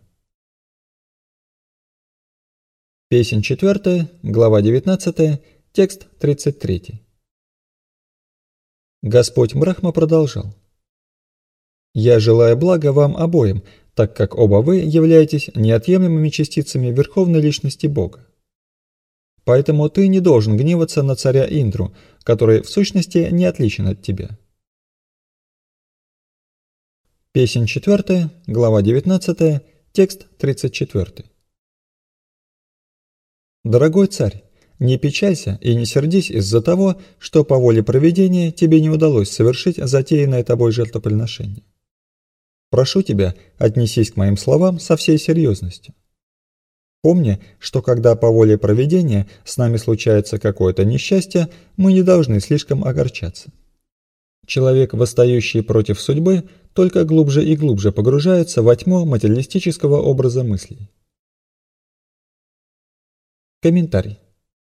Песнь четвертая, глава девятнадцатая, текст тридцать третий. Господь Брахма продолжал: «Я желаю блага вам обоим, так как оба вы являетесь неотъемлемыми частицами Верховной Личности Бога. Поэтому ты не должен гневаться на царя Индру, который в сущности не отличен от тебя». Песнь четвертая, глава девятнадцатая, текст тридцать четвёртый. Дорогой царь, не печалься и не сердись из-за того, что по воле провидения тебе не удалось совершить затеянное тобой жертвоприношение. Прошу тебя, отнесись к моим словам со всей серьезностью. Помни, что когда по воле провидения с нами случается какое-то несчастье, мы не должны слишком огорчаться. Человек, восстающий против судьбы, только глубже и глубже погружается во тьму материалистического образа мыслей. Комментарий.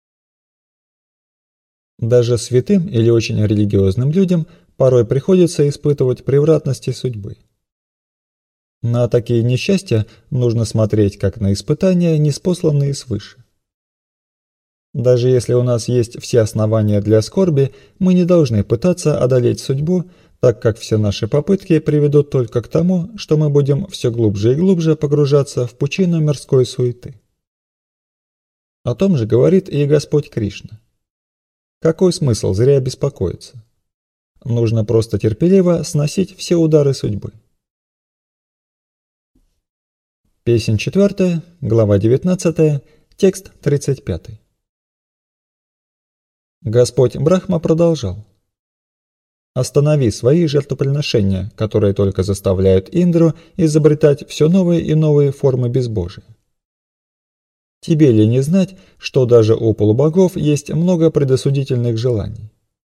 Даже святым или очень религиозным людям порой приходится испытывать превратности судьбы. На такие несчастья нужно смотреть как на испытания, ниспосланные свыше. Даже если у нас есть все основания для скорби, мы не должны пытаться одолеть судьбу, так как все наши попытки приведут только к тому, что мы будем все глубже и глубже погружаться в пучину мирской суеты. О том же говорит и Господь Кришна. Какой смысл зря беспокоиться? Нужно просто терпеливо сносить все удары судьбы. Песнь четвертая, глава девятнадцатая, текст тридцать пятый. Господь Брахма продолжал: «Останови свои жертвоприношения, которые только заставляют Индру изобретать все новые и новые формы безбожия. Тебе ли не знать, что даже у полубогов есть много предосудительных желаний?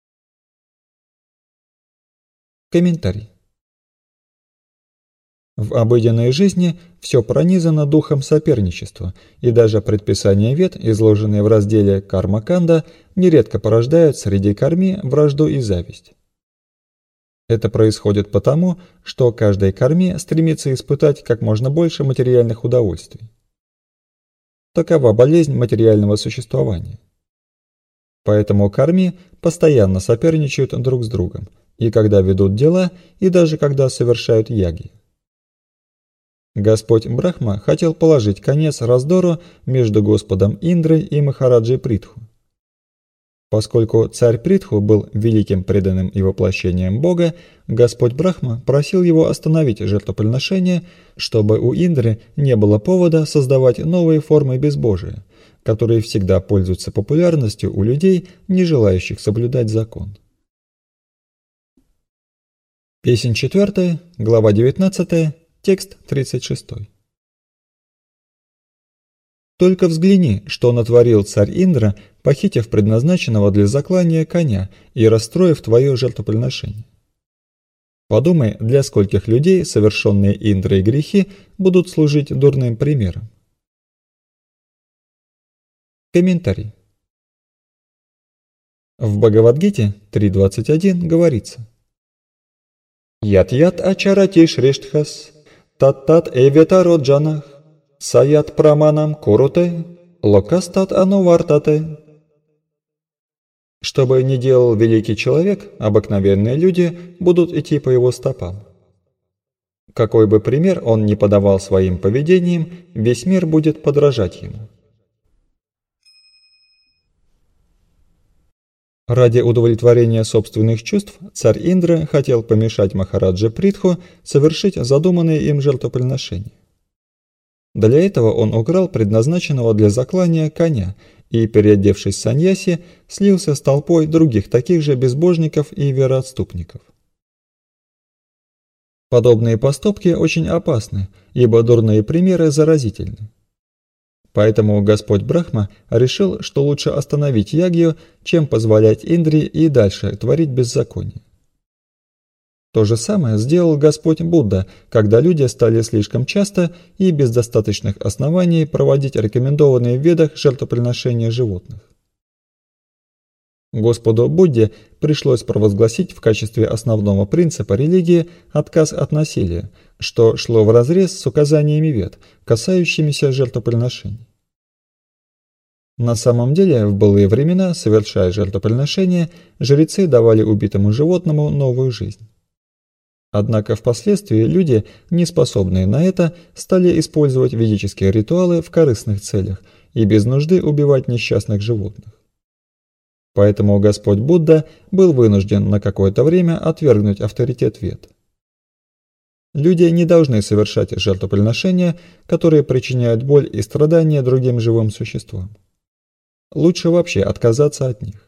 Комментарий. В обыденной жизни все пронизано духом соперничества, и даже предписания вед, изложенные в разделе «Карма-канда», нередко порождают среди карми вражду и зависть. Это происходит потому, что каждой карме стремится испытать как можно больше материальных удовольствий. Такова болезнь материального существования. Поэтому карми постоянно соперничают друг с другом, и когда ведут дела, и даже когда совершают яги. Господь Брахма хотел положить конец раздору между Господом Индрой и Махараджей Притху. Поскольку царь Притху был великим преданным и воплощением Бога, Господь Брахма просил его остановить жертвоприношение, чтобы у Индры не было повода создавать новые формы безбожия, которые всегда пользуются популярностью у людей, не желающих соблюдать закон. Песнь четвертая, глава девятнадцатая, текст тридцать шесть. Только взгляни, что натворил царь Индра, похитив предназначенного для заклания коня и расстроив твое жертвоприношение. Подумай, для скольких людей совершенные Индрой грехи будут служить дурным примером. Комментарий. В Бхагавад-гите три двадцать один говорится: «Ят-ят ачарати шрештхас, тат-тат эветаро джанах, саят праманам куруте, локастат анувартате». Что бы ни делал великий человек, обыкновенные люди будут идти по его стопам. Какой бы пример он ни подавал своим поведением, весь мир будет подражать ему. Ради удовлетворения собственных чувств царь Индра хотел помешать Махарадже Притху совершить задуманные им жертвоприношения. Для этого он украл предназначенного для заклания коня и, переодевшись в саньяси, слился с толпой других таких же безбожников и вероотступников. Подобные поступки очень опасны, ибо дурные примеры заразительны. Поэтому Господь Брахма решил, что лучше остановить ягью, чем позволять Индре и дальше творить беззаконие. То же самое сделал Господь Будда, когда люди стали слишком часто и без достаточных оснований проводить рекомендованные в ведах жертвоприношения животных. Господу Будде пришлось провозгласить в качестве основного принципа религии отказ от насилия, что шло вразрез с указаниями вед, касающимися жертвоприношений. На самом деле, в былые времена, совершая жертвоприношения, жрецы давали убитому животному новую жизнь. Однако впоследствии люди, не способные на это, стали использовать ведические ритуалы в корыстных целях и без нужды убивать несчастных животных. Поэтому Господь Будда был вынужден на какое-то время отвергнуть авторитет вед. Люди не должны совершать жертвоприношения, которые причиняют боль и страдания другим живым существам. Лучше вообще отказаться от них.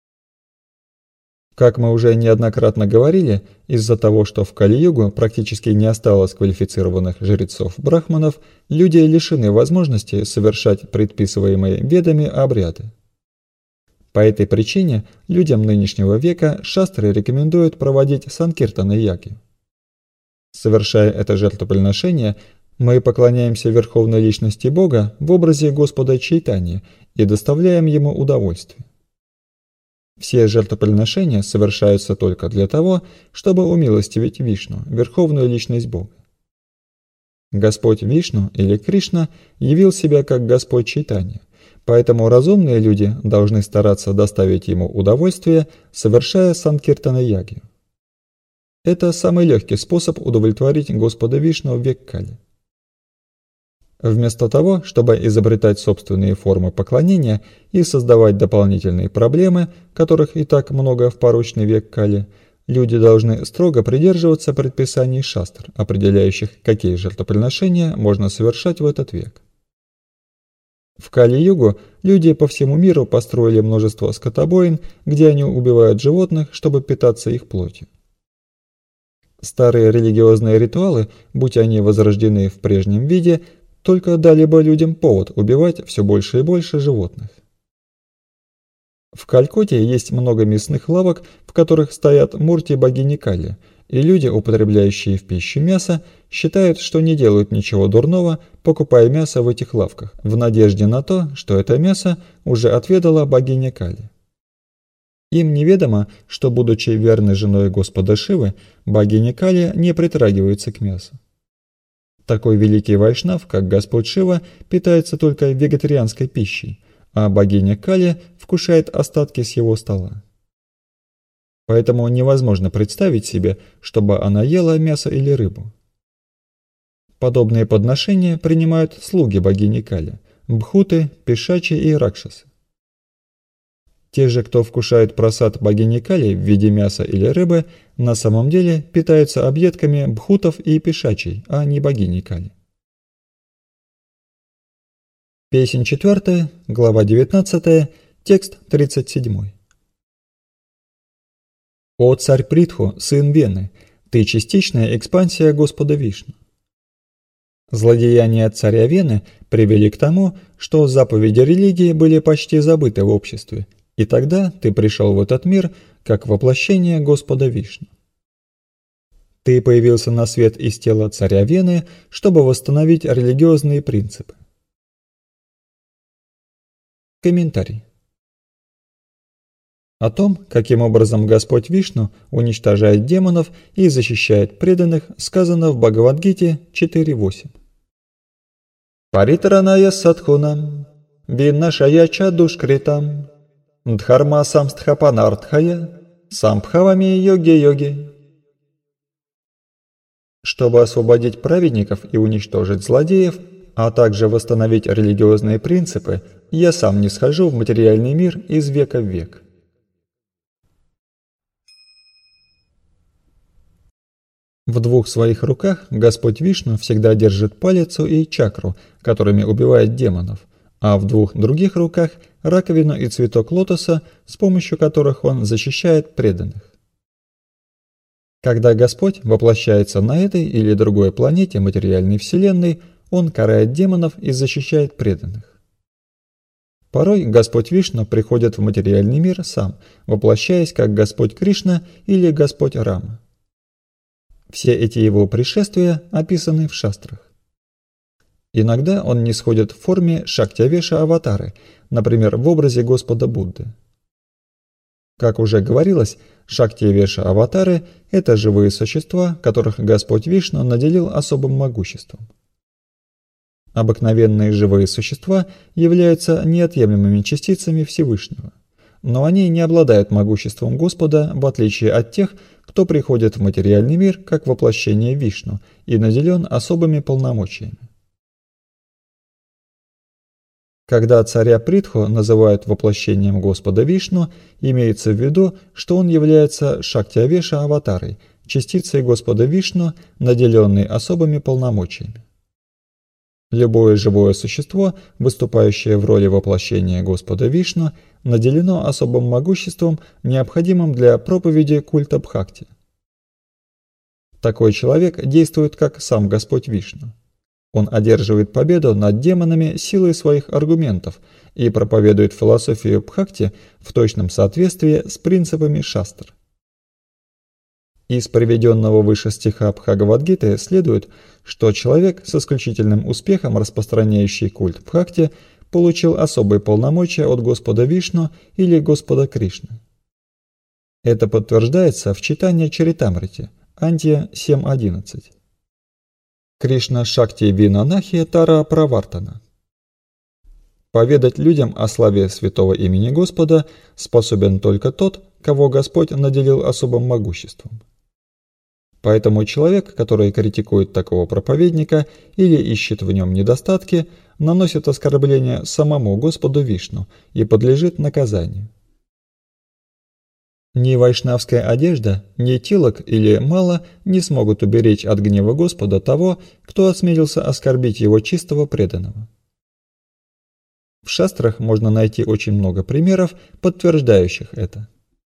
Как мы уже неоднократно говорили, из-за того, что в Кали-югу практически не осталось квалифицированных жрецов-брахманов, люди лишены возможности совершать предписываемые ведами обряды. По этой причине людям нынешнего века шастры рекомендуют проводить санкиртаны-яги. Совершая это жертвоприношение, мы поклоняемся Верховной Личности Бога в образе Господа Чайтаньи и доставляем Ему удовольствие. Все жертвоприношения совершаются только для того, чтобы умилостивить Вишну, Верховную Личность Бога. Господь Вишну или Кришна явил себя как Господь Чайтанья, поэтому разумные люди должны стараться доставить Ему удовольствие, совершая санкиртана-ягью. Это самый легкий способ удовлетворить Господа Вишну в век Кали. Вместо того, чтобы изобретать собственные формы поклонения и создавать дополнительные проблемы, которых и так много в порочный век Кали, люди должны строго придерживаться предписаний шастр, определяющих, какие жертвоприношения можно совершать в этот век. В Кали-югу люди по всему миру построили множество скотобоин, где они убивают животных, чтобы питаться их плотью. Старые религиозные ритуалы, будь они возрождены в прежнем виде, только дали бы людям повод убивать все больше и больше животных. В Калькутте есть много мясных лавок, в которых стоят мурти богини Кали, и люди, употребляющие в пищу мясо, считают, что не делают ничего дурного, покупая мясо в этих лавках, в надежде на то, что это мясо уже отведала богиня Кали. Им неведомо, что, будучи верной женой Господа Шивы, богиня Кали не притрагивается к мясу. Такой великий вайшнав, как Господь Шива, питается только вегетарианской пищей, а богиня Кали вкушает остатки с его стола. Поэтому невозможно представить себе, чтобы она ела мясо или рыбу. Подобные подношения принимают слуги богини Кали – бхуты, пишачи и ракшасы. Те же, кто вкушает прасад богини Кали в виде мяса или рыбы, на самом деле питаются объедками бхутов и пишачей, а не богини Кали. Песнь четвертая, глава девятнадцатая, текст тридцать семь. «О царь Притху, сын Вены, ты частичная экспансия Господа Вишну». Злодеяния царя Вены привели к тому, что заповеди религии были почти забыты в обществе, и тогда ты пришел в этот мир как воплощение Господа Вишну. Ты появился на свет из тела царя Вены, чтобы восстановить религиозные принципы. Комментарий. О том, каким образом Господь Вишну уничтожает демонов и защищает преданных, сказано в Бхагавад-гите четыре восемь. Паритраная садхунам, виннашая чадушкритам, дхарма самстхапанартхая, самбхавами йоги-йоги. Чтобы освободить праведников и уничтожить злодеев, а также восстановить религиозные принципы, я сам не схожу в материальный мир из века в век. В двух своих руках Господь Вишну всегда держит палицу и чакру, которыми убивает демонов, а в двух других руках раковину и цветок лотоса, с помощью которых он защищает преданных. Когда Господь воплощается на этой или другой планете материальной вселенной, он карает демонов и защищает преданных. Порой Господь Вишну приходит в материальный мир сам, воплощаясь как Господь Кришна или Господь Рама. Все эти его пришествия описаны в шастрах. Иногда он нисходит в форме Шактявеша-аватары, например, в образе Господа Будды. Как уже говорилось, Шактявеша-аватары – это живые существа, которых Господь Вишну наделил особым могуществом. Обыкновенные живые существа являются неотъемлемыми частицами Всевышнего, но они не обладают могуществом Господа, в отличие от тех, кто приходит в материальный мир как воплощение Вишну и наделен особыми полномочиями. Когда царя Притху называют воплощением Господа Вишну, имеется в виду, что он является Шактявеша-аватарой, частицей Господа Вишну, наделенной особыми полномочиями. Любое живое существо, выступающее в роли воплощения Господа Вишну, наделено особым могуществом, необходимым для проповеди культа Бхакти. Такой человек действует как сам Господь Вишну. Он одерживает победу над демонами силой своих аргументов и проповедует философию Бхакти в точном соответствии с принципами шастр. Из приведенного выше стиха Бхагавад-гиты следует, что человек с исключительным успехом, распространяющий культ Бхакти, получил особые полномочия от Господа Вишну или Господа Кришны. Это подтверждается в читании Чаритамрити, Антия семь одиннадцать. Кришна Шакти Винанахи Тара Правартана. Поведать людям о славе святого имени Господа способен только тот, кого Господь наделил особым могуществом. Поэтому человек, который критикует такого проповедника или ищет в нем недостатки, наносит оскорбление самому Господу Вишну и подлежит наказанию. Ни вайшнавская одежда, ни тилок или мала не смогут уберечь от гнева Господа того, кто осмелился оскорбить его чистого преданного. В шастрах можно найти очень много примеров, подтверждающих это.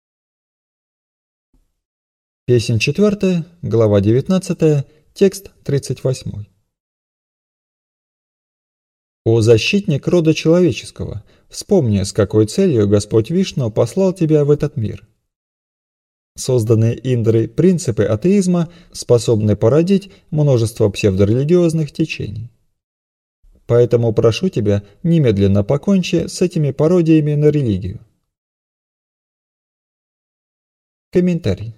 Песнь четвертая, глава девятнадцатая, текст тридцать восемь. «О защитник рода человеческого, вспомни, с какой целью Господь Вишну послал тебя в этот мир». Созданные Индрой принципы атеизма способны породить множество псевдорелигиозных течений. Поэтому прошу тебя, немедленно покончи с этими пародиями на религию. Комментарий.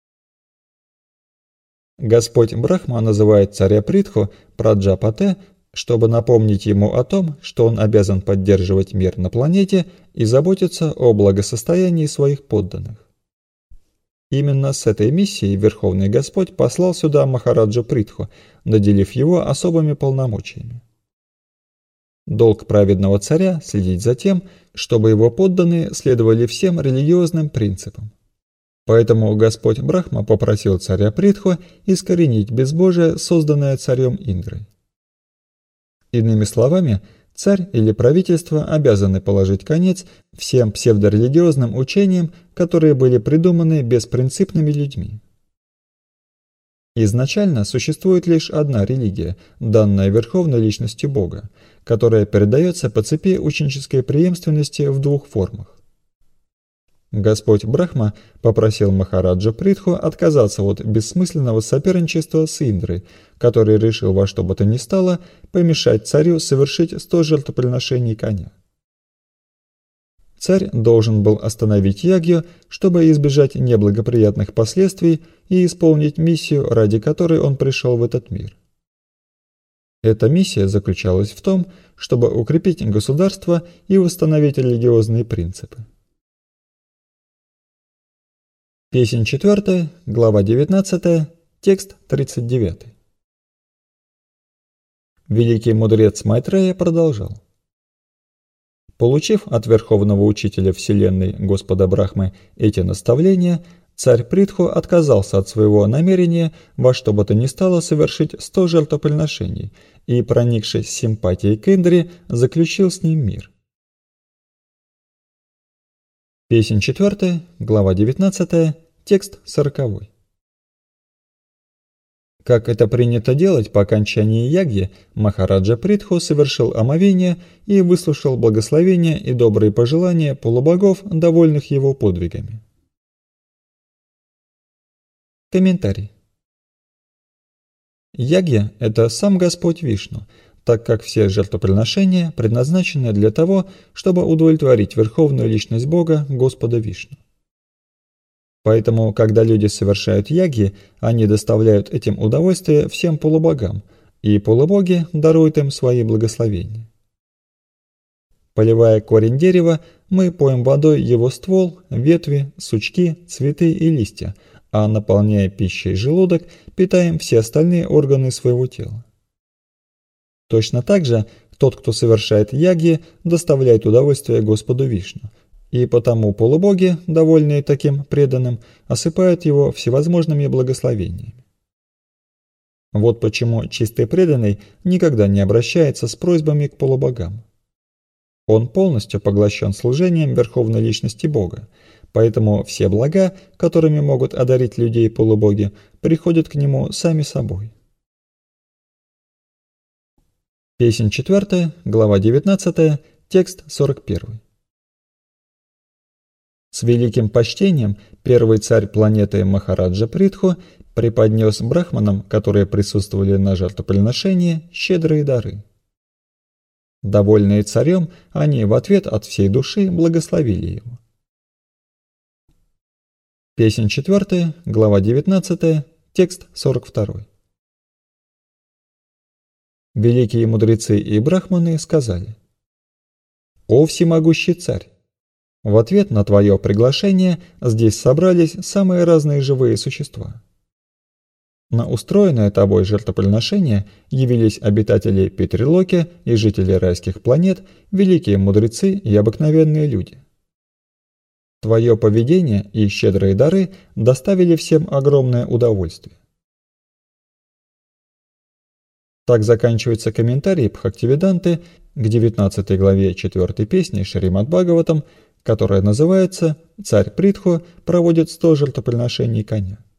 Господь Брахма называет царя Притху Праджапате, чтобы напомнить ему о том, что он обязан поддерживать мир на планете и заботиться о благосостоянии своих подданных. Именно с этой миссией Верховный Господь послал сюда Махараджа Притху, наделив его особыми полномочиями. Долг праведного царя – следить за тем, чтобы его подданные следовали всем религиозным принципам. Поэтому Господь Брахма попросил царя Притху искоренить безбожие, созданное царем Индрой. Иными словами, царь или правительство обязаны положить конец всем псевдорелигиозным учениям, которые были придуманы беспринципными людьми. Изначально существует лишь одна религия, данная Верховной Личностью Бога, которая передается по цепи ученической преемственности в двух формах. Господь Брахма попросил Махараджа Притху отказаться от бессмысленного соперничества с Индрой, который решил во что бы то ни стало помешать царю совершить сто жертвоприношений коня. Царь должен был остановить ягью, чтобы избежать неблагоприятных последствий и исполнить миссию, ради которой он пришел в этот мир. Эта миссия заключалась в том, чтобы укрепить государство и восстановить религиозные принципы. Песнь четвертая, глава девятнадцатая, текст тридцать девятый. Великий мудрец Майтрея продолжал. Получив от Верховного Учителя Вселенной Господа Брахмы эти наставления, царь Притху отказался от своего намерения во что бы то ни стало совершить сто жертвоприношений и, проникшись симпатией к Индре, заключил с ним мир. Песнь четвертая, глава девятнадцатая, текст сороковой. Как это принято делать по окончании ягьи, Махараджа Притху совершил омовение и выслушал благословения и добрые пожелания полубогов, довольных его подвигами. Комментарий. Ягья – это сам Господь Вишну, так как все жертвоприношения предназначены для того, чтобы удовлетворить Верховную Личность Бога, Господа Вишну. Поэтому, когда люди совершают ягьи, они доставляют этим удовольствие всем полубогам, и полубоги даруют им свои благословения. Поливая корень дерева, мы поем водой его ствол, ветви, сучки, цветы и листья, а наполняя пищей желудок, питаем все остальные органы своего тела. Точно так же тот, кто совершает ягьи, доставляет удовольствие Господу Вишну, и потому полубоги, довольные таким преданным, осыпают его всевозможными благословениями. Вот почему чистый преданный никогда не обращается с просьбами к полубогам. Он полностью поглощен служением Верховной Личности Бога, поэтому все блага, которыми могут одарить людей полубоги, приходят к нему сами собой. Песнь четвертая, глава девятнадцатая, текст сорок первый. С великим почтением первый царь планеты Махараджа Притху преподнес брахманам, которые присутствовали на жертвоприношении, щедрые дары. Довольные царем, они в ответ от всей души благословили его. Песнь четвертая, глава девятнадцатая, текст сорок второй. Великие мудрецы и брахманы сказали: «О всемогущий царь! В ответ на твое приглашение здесь собрались самые разные живые существа. На устроенное тобой жертвоприношение явились обитатели Питрилоки и жители райских планет, великие мудрецы и обыкновенные люди. Твое поведение и щедрые дары доставили всем огромное удовольствие». Так заканчивается комментарий Бхактивиданты к девятнадцатой главе четвёртой песни Шримад-Бхагаватам, которая называется «Царь Притху проводит сто жертвоприношений коня».